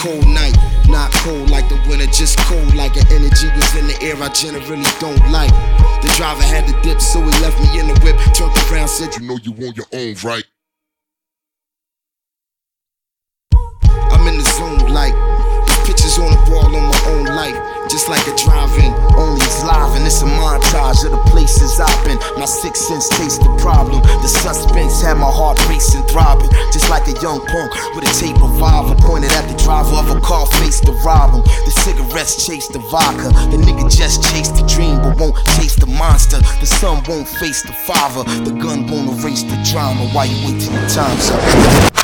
cold night. Not cold like the winter, just cold like an energy was in the air I generally don't like. The driver had to dip, so he left me in the whip. Turned around, said, you know you on your own, right? I'm in the zone like pictures on the wall on my own life. Just like a drive-in, only it's live and it's a montage of the places I've been. My sixth sense taste the problem. The suspense had my heart racing, throbbing. Just like a young punk with a tape revolver pointed at the driver of a car face to rob him. The cigarettes chase the vodka. The nigga just chased the dream but won't chase the monster. The son won't face the father. The gun won't erase the drama while you wait till your time's up.